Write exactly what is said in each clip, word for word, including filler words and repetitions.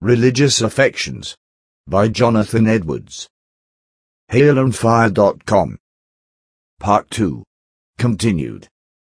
Religious Affections by Jonathan Edwards. hail and fire dot com. Part two. Continued.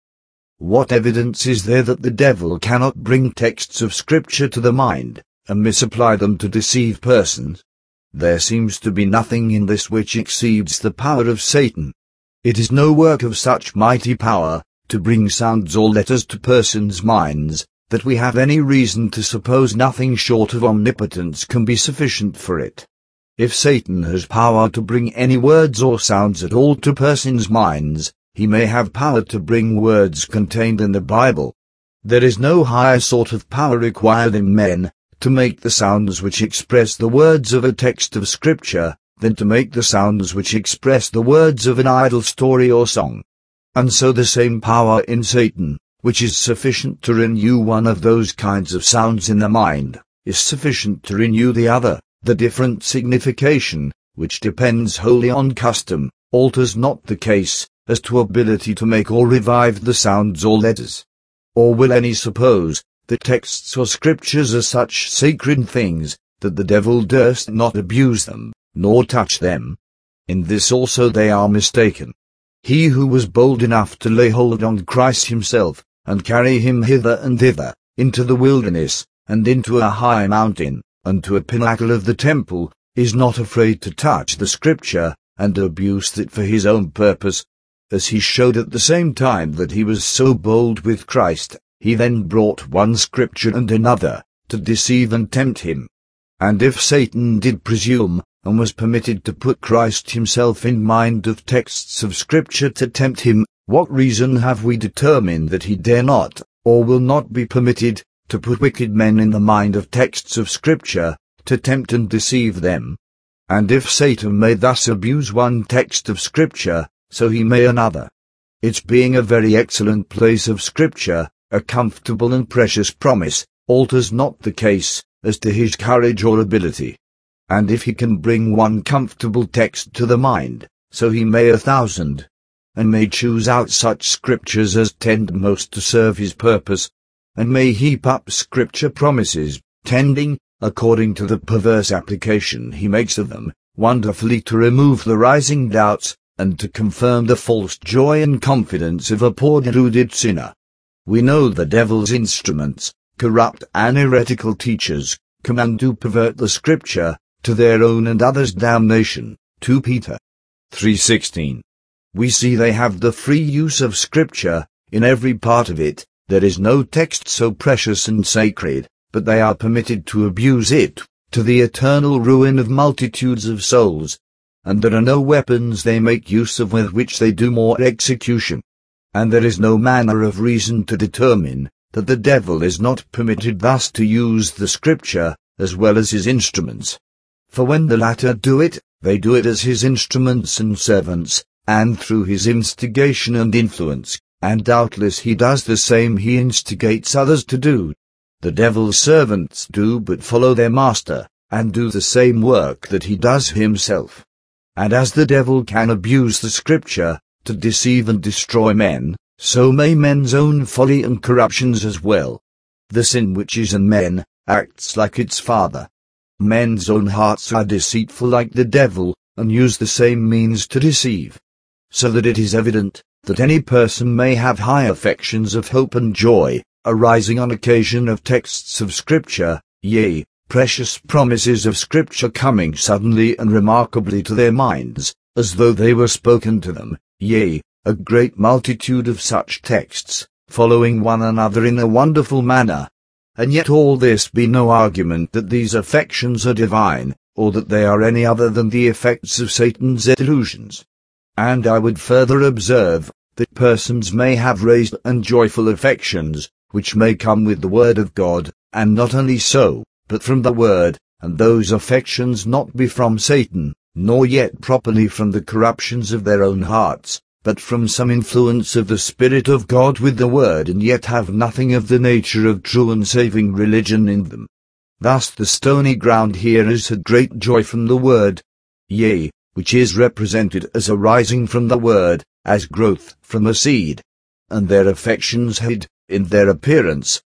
What evidence is there that the devil cannot bring texts of Scripture to the mind, and misapply them to deceive persons? There seems to be nothing in this which exceeds the power of Satan. It is no work of such mighty power, to bring sounds or letters to persons' minds, that we have any reason to suppose nothing short of omnipotence can be sufficient for it. If Satan has power to bring any words or sounds at all to persons' minds, he may have power to bring words contained in the Bible. There is no higher sort of power required in men, to make the sounds which express the words of a text of Scripture, than to make the sounds which express the words of an idle story or song. And so the same power in Satan, which is sufficient to renew one of those kinds of sounds in the mind, is sufficient to renew the other. The different signification, which depends wholly on custom, alters not the case, as to ability to make or revive the sounds or letters. Or will any suppose, that texts or Scriptures are such sacred things, that the devil durst not abuse them, nor touch them? In this also they are mistaken. He who was bold enough to lay hold on Christ himself, and carry him hither and thither, into the wilderness, and into a high mountain, and to a pinnacle of the temple, is not afraid to touch the Scripture, and abuse it for his own purpose. As he showed at the same time that he was so bold with Christ, he then brought one Scripture and another, to deceive and tempt him. And if Satan did presume, and was permitted to put Christ himself in mind of texts of Scripture to tempt him, what reason have we determined that he dare not, or will not be permitted, to put wicked men in the mind of texts of Scripture, to tempt and deceive them? And if Satan may thus abuse one text of Scripture, so he may another. Its being a very excellent place of Scripture, a comfortable and precious promise, alters not the case, as to his courage or ability. And if he can bring one comfortable text to the mind, so he may a thousand, and may choose out such Scriptures as tend most to serve his purpose, and may heap up Scripture promises, tending, according to the perverse application he makes of them, wonderfully to remove the rising doubts, and to confirm the false joy and confidence of a poor deluded sinner. We know the devil's instruments, corrupt and heretical teachers, command to pervert the Scripture, to their own and others' damnation. Second Peter three sixteen. We see they have the free use of Scripture, in every part of it. There is no text so precious and sacred, but they are permitted to abuse it, to the eternal ruin of multitudes of souls. And there are no weapons they make use of with which they do more execution. And there is no manner of reason to determine, that the devil is not permitted thus to use the Scripture, as well as his instruments. For when the latter do it, they do it as his instruments and servants, and through his instigation and influence, and doubtless he does the same he instigates others to do. The devil's servants do but follow their master, and do the same work that he does himself. And as the devil can abuse the Scripture, to deceive and destroy men, so may men's own folly and corruptions as well. The sin which is in men, acts like its father. Men's own hearts are deceitful like the devil, and use the same means to deceive. So that it is evident, that any person may have high affections of hope and joy, arising on occasion of texts of Scripture, yea, precious promises of Scripture coming suddenly and remarkably to their minds, as though they were spoken to them, yea, a great multitude of such texts, following one another in a wonderful manner. And yet all this be no argument that these affections are divine, or that they are any other than the effects of Satan's illusions. And I would further observe, that persons may have raised and joyful affections, which may come with the Word of God, and not only so, but from the Word, and those affections not be from Satan, nor yet properly from the corruptions of their own hearts, but from some influence of the Spirit of God with the Word, and yet have nothing of the nature of true and saving religion in them. Thus the stony ground hearers had great joy from the Word, yea, which is represented as arising from the Word, as growth from a seed. And their affections had, in their appearance,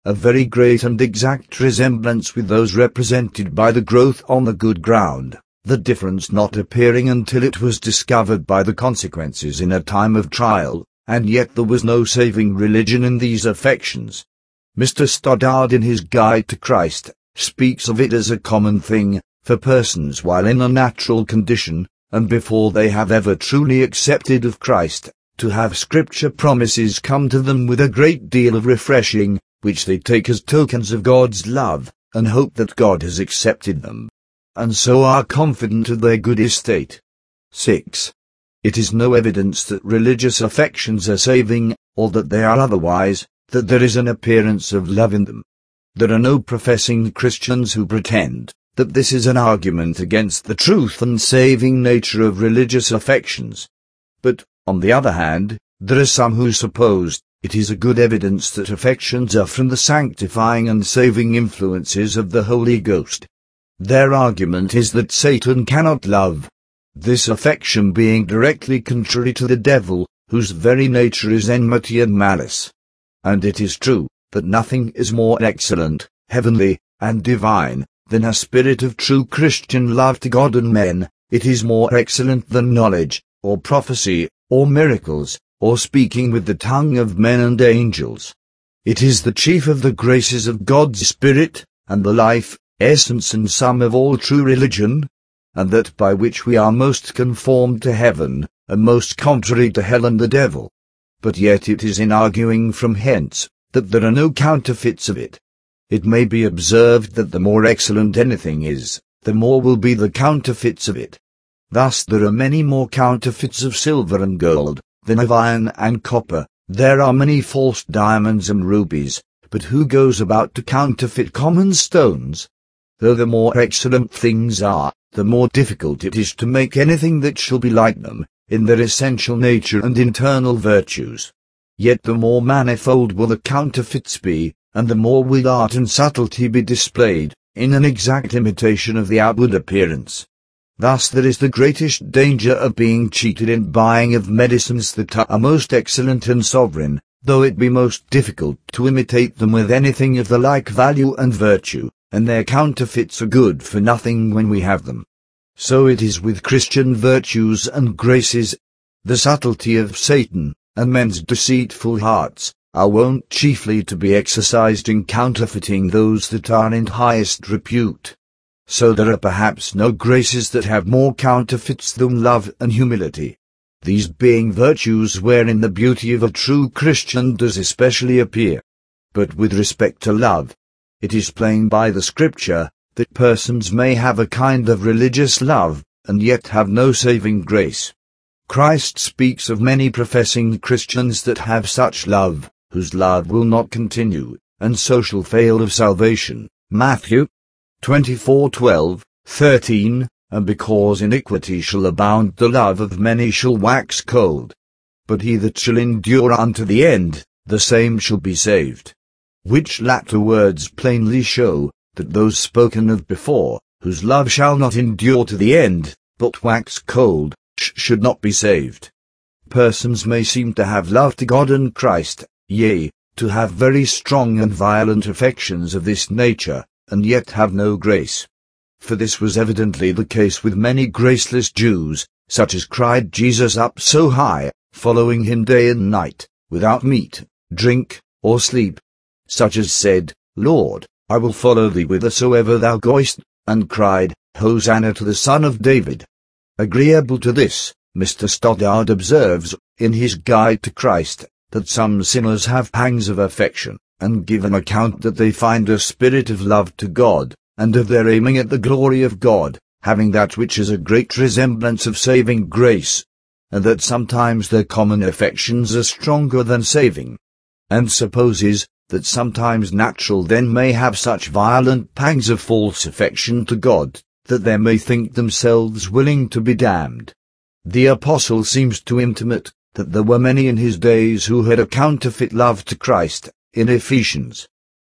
a very great and exact resemblance with those represented by the growth on the good ground, the difference not appearing until it was discovered by the consequences in a time of trial, and yet there was no saving religion in these affections. Mister Stoddard in his Guide to Christ speaks of it as a common thing for persons while in a natural condition, and before they have ever truly accepted of Christ, to have Scripture promises come to them with a great deal of refreshing, which they take as tokens of God's love, and hope that God has accepted them, and so are confident of their good estate. six. It is no evidence that religious affections are saving, or that they are otherwise, that there is an appearance of love in them. There are no professing Christians who pretend that this is an argument against the truth and saving nature of religious affections. But, on the other hand, there are some who suppose it is a good evidence that affections are from the sanctifying and saving influences of the Holy Ghost. Their argument is that Satan cannot love, this affection being directly contrary to the devil, whose very nature is enmity and malice. And it is true that nothing is more excellent, heavenly, and divine than a spirit of true Christian love to God and men. It is more excellent than knowledge, or prophecy, or miracles, or speaking with the tongue of men and angels. It is the chief of the graces of God's Spirit, and the life, essence and sum of all true religion, and that by which we are most conformed to heaven, and most contrary to hell and the devil. But yet it is in arguing from hence, that there are no counterfeits of it. It may be observed that the more excellent anything is, the more will be the counterfeits of it. Thus there are many more counterfeits of silver and gold, than of iron and copper. There are many false diamonds and rubies, but who goes about to counterfeit common stones? Though the more excellent things are, the more difficult it is to make anything that shall be like them, in their essential nature and internal virtues. Yet the more manifold will the counterfeits be, and the more will art and subtlety be displayed, in an exact imitation of the outward appearance. Thus there is the greatest danger of being cheated in buying of medicines that are most excellent and sovereign, though it be most difficult to imitate them with anything of the like value and virtue, and their counterfeits are good for nothing when we have them. So it is with Christian virtues and graces. The subtlety of Satan, and men's deceitful hearts, are wont chiefly to be exercised in counterfeiting those that are in highest repute. So there are perhaps no graces that have more counterfeits than love and humility, these being virtues wherein the beauty of a true Christian does especially appear. But with respect to love, it is plain by the Scripture that persons may have a kind of religious love, and yet have no saving grace. Christ speaks of many professing Christians that have such love, whose love will not continue, and so shall fail of salvation. Matthew twenty-four twelve, thirteen, and because iniquity shall abound, the love of many shall wax cold. But he that shall endure unto the end, the same shall be saved. Which latter words plainly show that those spoken of before, whose love shall not endure to the end, but wax cold, sh should not be saved. Persons may seem to have love to God and Christ, yea, to have very strong and violent affections of this nature, and yet have no grace. For this was evidently the case with many graceless Jews, such as cried Jesus up so high, following him day and night, without meat, drink, or sleep. Such as said, Lord, I will follow thee whithersoever thou goest, and cried, Hosanna to the Son of David. Agreeable to this, Mister Stoddard observes, in his Guide to Christ, that some sinners have pangs of affection, and give an account that they find a spirit of love to God, and of their aiming at the glory of God, having that which is a great resemblance of saving grace, and that sometimes their common affections are stronger than saving, and supposes that sometimes natural then may have such violent pangs of false affection to God, that they may think themselves willing to be damned. The apostle seems to intimate that there were many in his days who had a counterfeit love to Christ, in Ephesians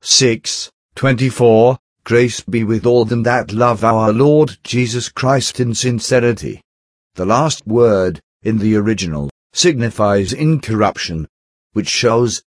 six twenty-four, Grace be with all them that love our Lord Jesus Christ in sincerity. The last word, in the original, signifies incorruption, which shows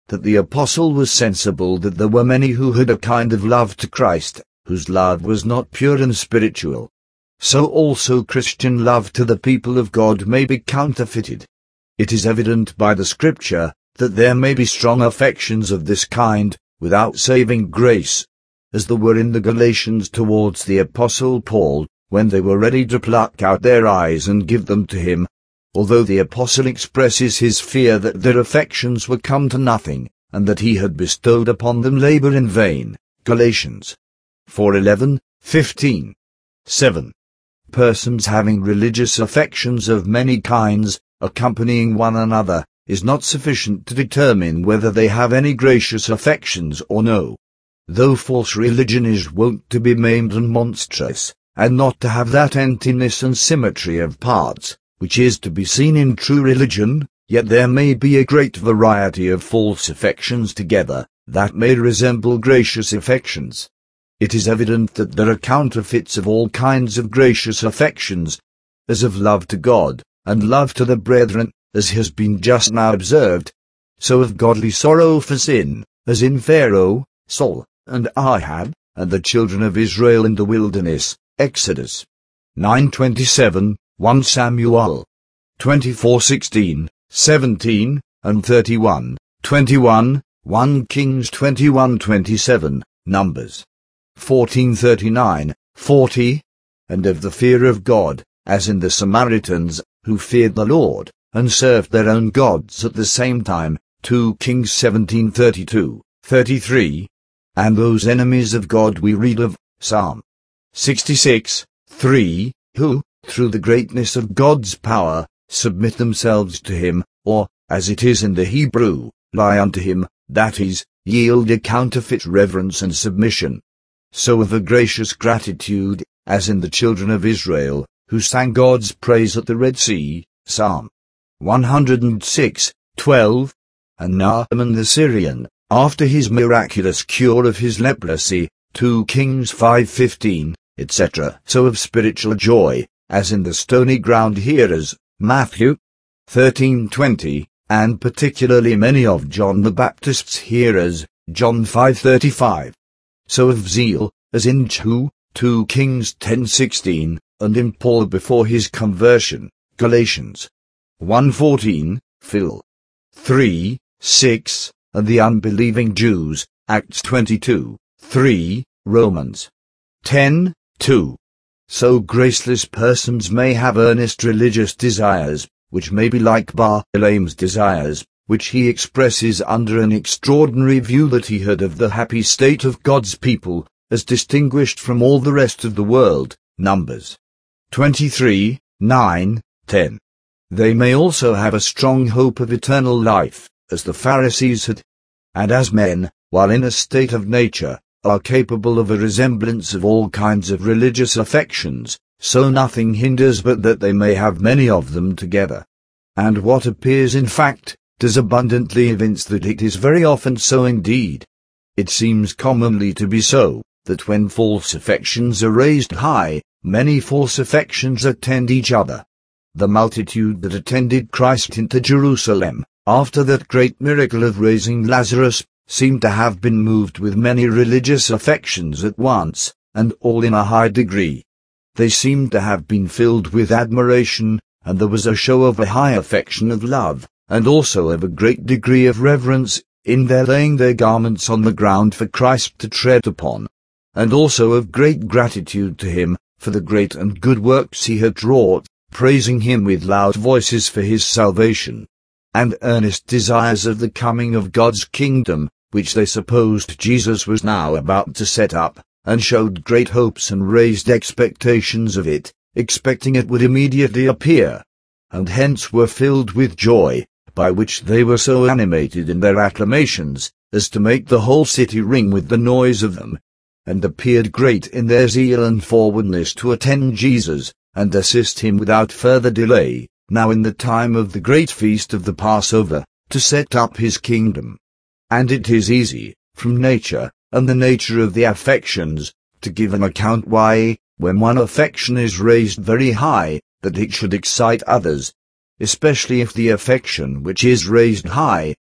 that the apostle was sensible that there were many who had a kind of love to Christ, whose love was not pure and spiritual. So also Christian love to the people of God may be counterfeited. It is evident by the Scripture that there may be strong affections of this kind, without saving grace, as there were in the Galatians towards the apostle Paul, when they were ready to pluck out their eyes and give them to him, although the apostle expresses his fear that their affections were come to nothing, and that he had bestowed upon them labor in vain. Galatians four eleven, fifteen. seven. Persons having religious affections of many kinds, accompanying one another, is not sufficient to determine whether they have any gracious affections or no. Though false religion is wont to be maimed and monstrous, and not to have that emptiness and symmetry of parts, which is to be seen in true religion, yet there may be a great variety of false affections together, that may resemble gracious affections. It is evident that there are counterfeits of all kinds of gracious affections, as of love to God, and love to the brethren, as has been just now observed, so of godly sorrow for sin, as in Pharaoh, Saul, and Ahab, and the children of Israel in the wilderness, Exodus nine twenty-seven, First Samuel twenty-four sixteen, seventeen, and thirty-one, twenty-one, First Kings twenty-one twenty-seven, Numbers fourteen thirty-nine, forty, and of the fear of God, as in the Samaritans, who feared the Lord, and served their own gods at the same time, Second Kings seventeen thirty-two, thirty-three, and those enemies of God we read of, Psalm sixty-six, three, who, through the greatness of God's power, submit themselves to him, or, as it is in the Hebrew, lie unto him, that is, yield a counterfeit reverence and submission. So of a gracious gratitude, as in the children of Israel, who sang God's praise at the Red Sea, Psalm one hundred six, twelve, and Naaman the Syrian, after his miraculous cure of his leprosy, Second Kings five fifteen, et cetera. So of spiritual joy, as in the stony ground hearers, Matthew thirteen twenty, and particularly many of John the Baptist's hearers, John five thirty-five. So of zeal, as in Jehu, Second Kings ten sixteen, and in Paul before his conversion, Galatians one fourteen, Phil three, six, and the unbelieving Jews, Acts twenty-two, three, Romans ten, two. So graceless persons may have earnest religious desires, which may be like Balaam's desires, which he expresses under an extraordinary view that he had of the happy state of God's people, as distinguished from all the rest of the world, Numbers twenty-three, nine, ten. They may also have a strong hope of eternal life, as the Pharisees had, and as men, while in a state of nature, are capable of a resemblance of all kinds of religious affections, so nothing hinders but that they may have many of them together. And what appears in fact, does abundantly evince that it is very often so indeed. It seems commonly to be so, that when false affections are raised high, many false affections attend each other. The multitude that attended Christ into Jerusalem, after that great miracle of raising Lazarus, seem to have been moved with many religious affections at once, and all in a high degree. They seem to have been filled with admiration, and there was a show of a high affection of love, and also of a great degree of reverence, in their laying their garments on the ground for Christ to tread upon, and also of great gratitude to him, for the great and good works he had wrought, praising him with loud voices for his salvation, and earnest desires of the coming of God's kingdom, which they supposed Jesus was now about to set up, and showed great hopes and raised expectations of it, expecting it would immediately appear, and hence were filled with joy, by which they were so animated in their acclamations, as to make the whole city ring with the noise of them, and appeared great in their zeal and forwardness to attend Jesus, and assist him without further delay, now in the time of the great feast of the Passover, to set up his kingdom. And it is easy, from nature, and the nature of the affections, to give an account why, when one affection is raised very high, that it should excite others, especially if the affection which is raised high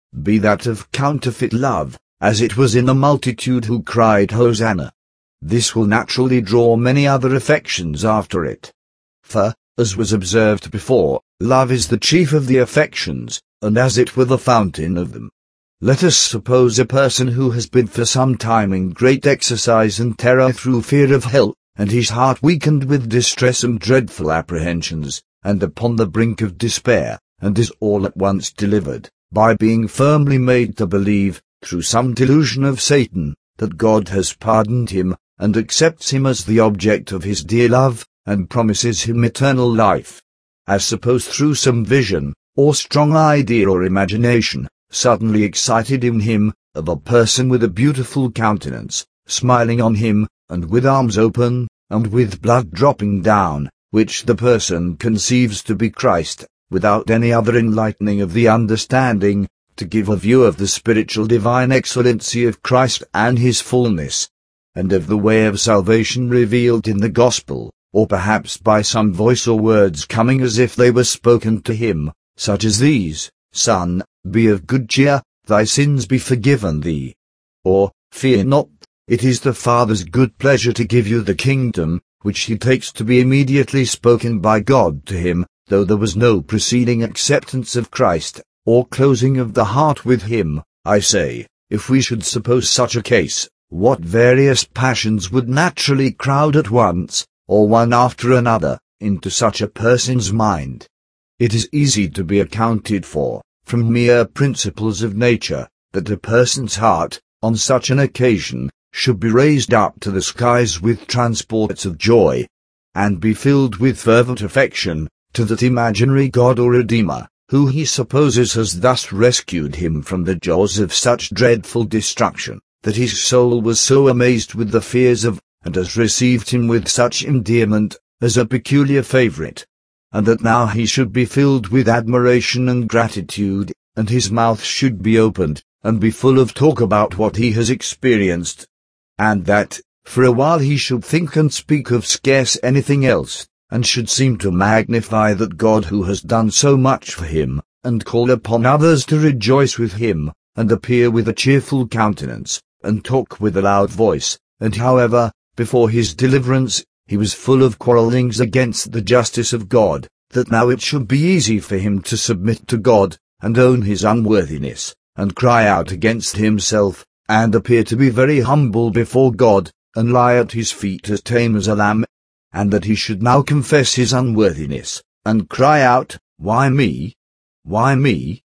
be that of counterfeit love, as it was in the multitude who cried Hosanna. This will naturally draw many other affections after it. For, as was observed before, love is the chief of the affections, and as it were the fountain of them. Let us suppose a person who has been for some time in great exercise and terror through fear of hell, and his heart weakened with distress and dreadful apprehensions, and upon the brink of despair, and is all at once delivered, by being firmly made to believe, through some delusion of Satan, that God has pardoned him, and accepts him as the object of his dear love, and promises him eternal life. As suppose through some vision, or strong idea or imagination, suddenly excited in him, of a person with a beautiful countenance, smiling on him, and with arms open, and with blood dropping down, which the person conceives to be Christ, without any other enlightening of the understanding, to give a view of the spiritual divine excellency of Christ and his fullness, and of the way of salvation revealed in the gospel, or perhaps by some voice or words coming as if they were spoken to him, such as these: Son, be of good cheer, thy sins be forgiven thee. Or, fear not, it is the Father's good pleasure to give you the kingdom, which he takes to be immediately spoken by God to him, though there was no preceding acceptance of Christ, or closing of the heart with him. I say, if we should suppose such a case, what various passions would naturally crowd at once, or one after another, into such a person's mind? It is easy to be accounted for, from mere principles of nature, that a person's heart, on such an occasion, should be raised up to the skies with transports of joy, and be filled with fervent affection, to that imaginary God or Redeemer, who he supposes has thus rescued him from the jaws of such dreadful destruction, that his soul was so amazed with the fears of, and has received him with such endearment, as a peculiar favourite, and that now he should be filled with admiration and gratitude, and his mouth should be opened, and be full of talk about what he has experienced, and that, for a while he should think and speak of scarce anything else, and should seem to magnify that God who has done so much for him, and call upon others to rejoice with him, and appear with a cheerful countenance, and talk with a loud voice, and however, before his deliverance, he was full of quarrellings against the justice of God, that now it should be easy for him to submit to God, and own his unworthiness, and cry out against himself, and appear to be very humble before God, and lie at his feet as tame as a lamb, and that he should now confess his unworthiness, and cry out, Why me? Why me?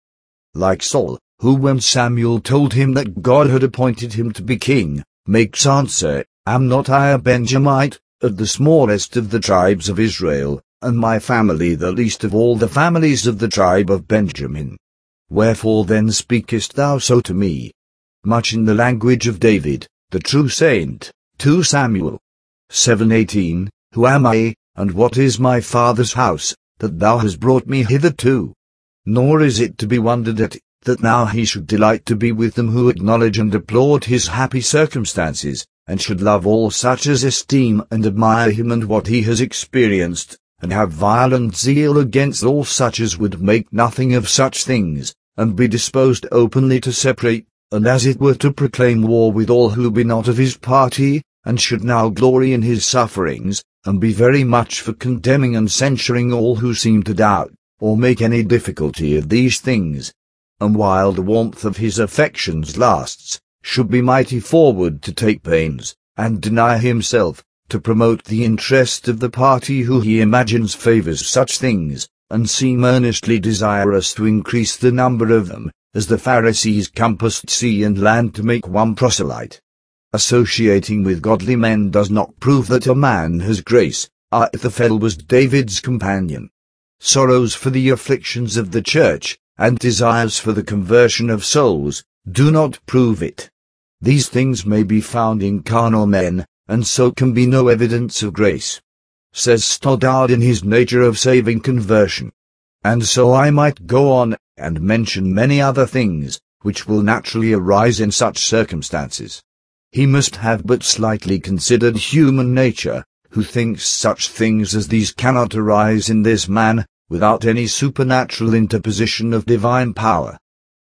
Like Saul, who when Samuel told him that God had appointed him to be king, makes answer, Am not I a Benjamite, of the smallest of the tribes of Israel, and my family the least of all the families of the tribe of Benjamin? Wherefore then speakest thou so to me? Much in the language of David, the true saint, Second Samuel seven eighteen, Who am I, and what is my father's house, that thou hast brought me hitherto? Nor is it to be wondered at, that now he should delight to be with them who acknowledge and applaud his happy circumstances, and should love all such as esteem and admire him and what he has experienced, and have violent zeal against all such as would make nothing of such things, and be disposed openly to separate, and as it were to proclaim war with all who be not of his party, and should now glory in his sufferings, and be very much for condemning and censuring all who seem to doubt, or make any difficulty of these things, and while the warmth of his affections lasts, should be mighty forward to take pains, and deny himself, to promote the interest of the party who he imagines favours such things, and seem earnestly desirous to increase the number of them, as the Pharisees compassed sea and land to make one proselyte. Associating with godly men does not prove that a man has grace. Ahithophel was David's companion. Sorrows for the afflictions of the church, and desires for the conversion of souls, do not prove it. These things may be found in carnal men, and so can be no evidence of grace. Says Stoddard in his Nature of Saving Conversion. And so I might go on, and mention many other things, which will naturally arise in such circumstances. He must have but slightly considered human nature, who thinks such things as these cannot arise in this man, without any supernatural interposition of divine power.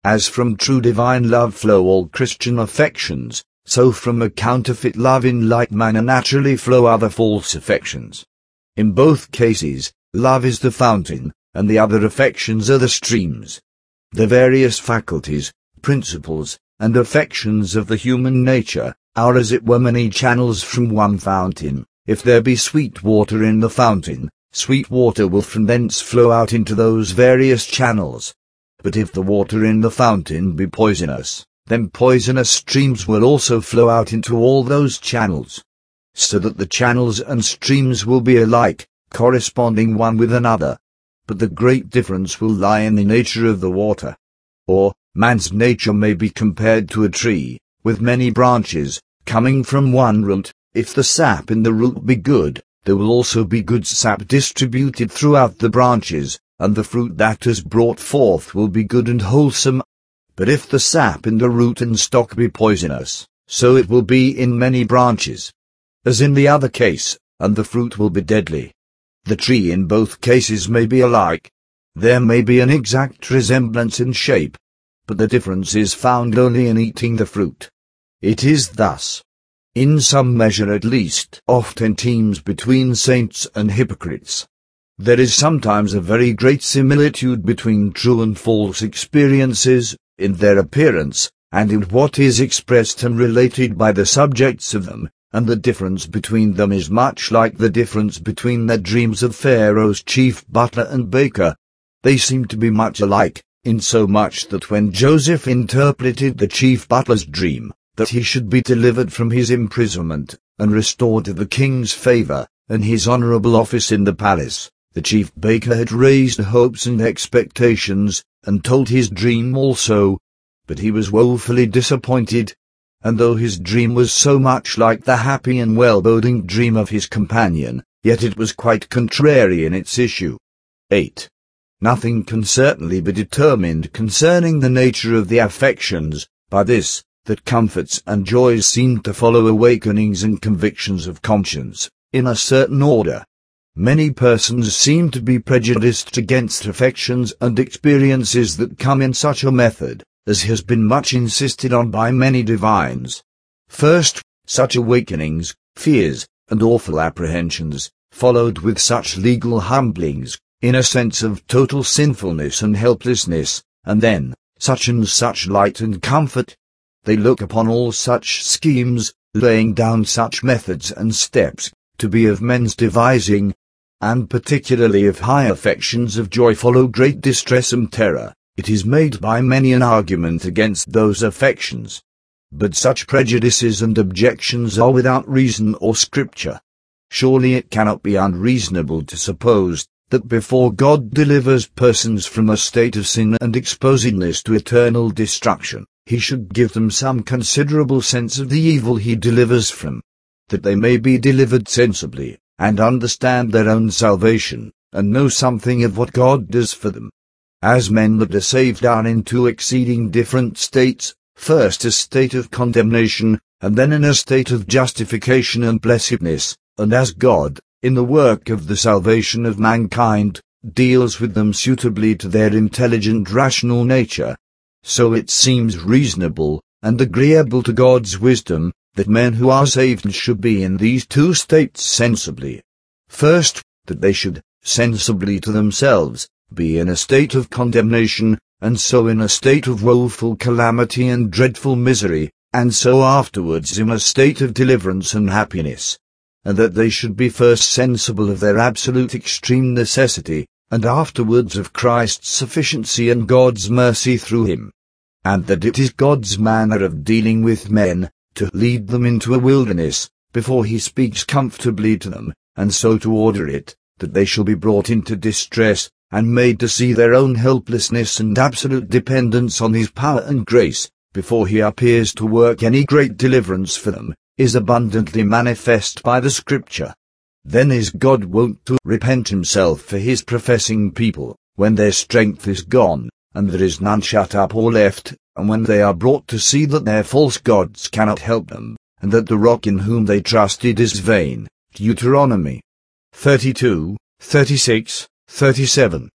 As from true divine love flow all Christian affections, so from a counterfeit love in like manner naturally flow other false affections. In both cases, love is the fountain, and the other affections are the streams. The various faculties, principles, and affections of the human nature are as it were many channels from one fountain. If there be sweet water in the fountain, sweet water will from thence flow out into those various channels. But if the water in the fountain be poisonous, then poisonous streams will also flow out into all those channels. So that the channels and streams will be alike, corresponding one with another. But the great difference will lie in the nature of the water. Or, man's nature may be compared to a tree, with many branches, coming from one root. If the sap in the root be good, there will also be good sap distributed throughout the branches, and the fruit that is brought forth will be good and wholesome. But if the sap in the root and stock be poisonous, so it will be in many branches, as in the other case, and the fruit will be deadly. The tree in both cases may be alike. There may be an exact resemblance in shape, but the difference is found only in eating the fruit. It is thus, in some measure at least, often teams between saints and hypocrites. There is sometimes a very great similitude between true and false experiences, in their appearance, and in what is expressed and related by the subjects of them, and the difference between them is much like the difference between the dreams of Pharaoh's chief butler and baker. They seem to be much alike, insomuch that when Joseph interpreted the chief butler's dream, that he should be delivered from his imprisonment, and restored to the king's favor, and his honorable office in the palace, the chief baker had raised hopes and expectations, and told his dream also. But he was woefully disappointed, and though his dream was so much like the happy and well-boding dream of his companion, yet it was quite contrary in its issue. eight. Nothing can certainly be determined concerning the nature of the affections, by this, that comforts and joys seem to follow awakenings and convictions of conscience, in a certain order. Many persons seem to be prejudiced against affections and experiences that come in such a method, as has been much insisted on by many divines. First, such awakenings, fears, and awful apprehensions, followed with such legal humblings, in a sense of total sinfulness and helplessness, and then, such and such light and comfort. They look upon all such schemes, laying down such methods and steps, to be of men's devising, and particularly if high affections of joy follow great distress and terror, it is made by many an argument against those affections. But such prejudices and objections are without reason or scripture. Surely it cannot be unreasonable to suppose that before God delivers persons from a state of sin and exposedness to eternal destruction, he should give them some considerable sense of the evil he delivers from, that they may be delivered sensibly, and understand their own salvation, and know something of what God does for them. As men that are saved are in two exceeding different states, first a state of condemnation, and then in a state of justification and blessedness, and as God, in the work of the salvation of mankind, deals with them suitably to their intelligent rational nature, so it seems reasonable, and agreeable to God's wisdom, that men who are saved should be in these two states sensibly. First, that they should, sensibly to themselves, be in a state of condemnation, and so in a state of woeful calamity and dreadful misery, and so afterwards in a state of deliverance and happiness. And that they should be first sensible of their absolute extreme necessity, and afterwards of Christ's sufficiency and God's mercy through him. And that it is God's manner of dealing with men, to lead them into a wilderness, before he speaks comfortably to them, and so to order it, that they shall be brought into distress, and made to see their own helplessness and absolute dependence on his power and grace, before he appears to work any great deliverance for them, is abundantly manifest by the Scripture. Then is God wont to repent himself for his professing people, when their strength is gone, and there is none shut up or left, and when they are brought to see that their false gods cannot help them, and that the rock in whom they trusted is vain. Deuteronomy thirty-two, thirty-six, thirty-seven.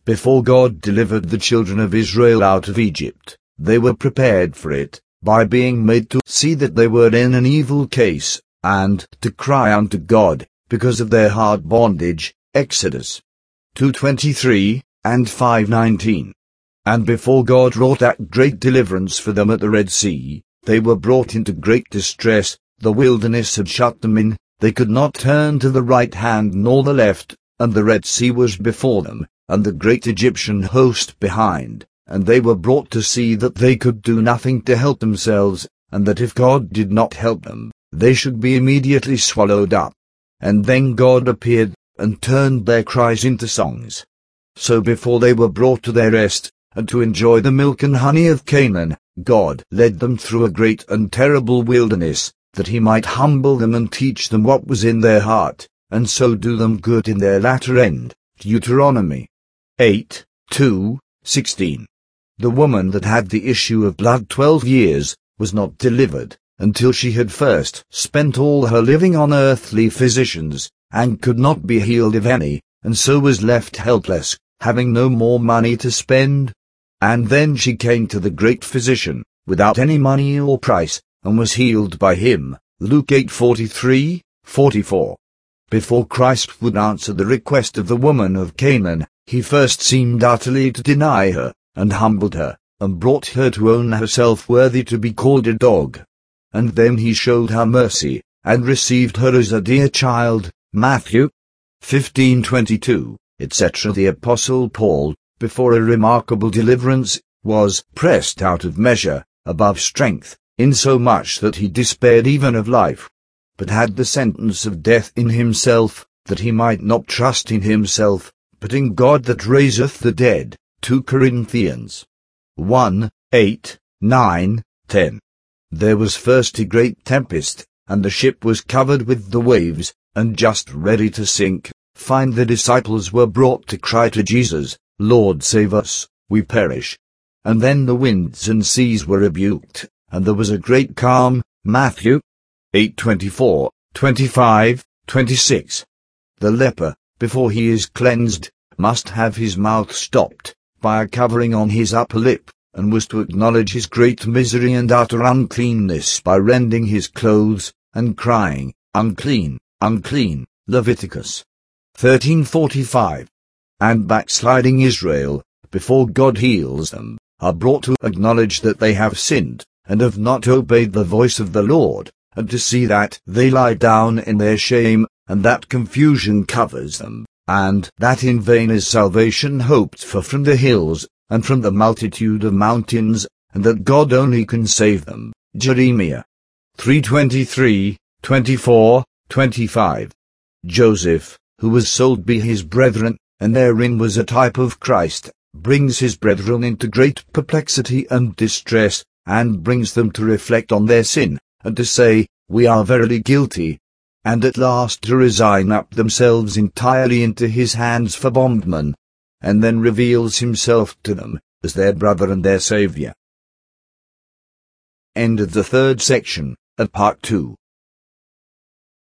Before God delivered the children of Israel out of Egypt, they were prepared for it, by being made to see that they were in an evil case, and to cry unto God, because of their hard bondage. Exodus two twenty-three and five nineteen. And before God wrought that great deliverance for them at the Red Sea, they were brought into great distress. The wilderness had shut them in, they could not turn to the right hand nor the left, and the Red Sea was before them, and the great Egyptian host behind, and they were brought to see that they could do nothing to help themselves, and that if God did not help them, they should be immediately swallowed up. And then God appeared, and turned their cries into songs. So before they were brought to their rest, and to enjoy the milk and honey of Canaan, God led them through a great and terrible wilderness, that he might humble them and teach them what was in their heart, and so do them good in their latter end. Deuteronomy eight, two, sixteen. The woman that had the issue of blood twelve years, was not delivered, until she had first spent all her living on earthly physicians, and could not be healed of any, and so was left helpless, having no more money to spend. And then she came to the great physician, without any money or price, and was healed by him. Luke eight forty-three, forty-four. Before Christ would answer the request of the woman of Canaan, he first seemed utterly to deny her, and humbled her, and brought her to own herself worthy to be called a dog. And then he showed her mercy, and received her as a dear child. Matthew fifteen twenty-two, et cetera. The Apostle Paul, before a remarkable deliverance, was pressed out of measure, above strength, insomuch that he despaired even of life, but had the sentence of death in himself, that he might not trust in himself, but in God that raiseth the dead. Second Corinthians one, eight, nine, ten. There was first a great tempest, and the ship was covered with the waves, and just ready to sink. Find the disciples were brought to cry to Jesus, Lord, save us, we perish. And then the winds and seas were rebuked, and there was a great calm. Matthew eight twenty-four, twenty-five, twenty-six. The leper, before he is cleansed, must have his mouth stopped by a covering on his upper lip, and was to acknowledge his great misery and utter uncleanness by rending his clothes, and crying, Unclean, unclean. Leviticus thirteen forty-five. And backsliding Israel, before God heals them, are brought to acknowledge that they have sinned, and have not obeyed the voice of the Lord, and to see that they lie down in their shame, and that confusion covers them, and that in vain is salvation hoped for from the hills, and from the multitude of mountains, and that God only can save them. Jeremiah three twenty-three, twenty-four, twenty-five. Joseph, who was sold by his brethren, and therein was a type of Christ, brings his brethren into great perplexity and distress, and brings them to reflect on their sin, and to say, We are verily guilty, and at last to resign up themselves entirely into his hands for bondmen, and then reveals himself to them, as their brother and their Saviour. End of the third section, of part two.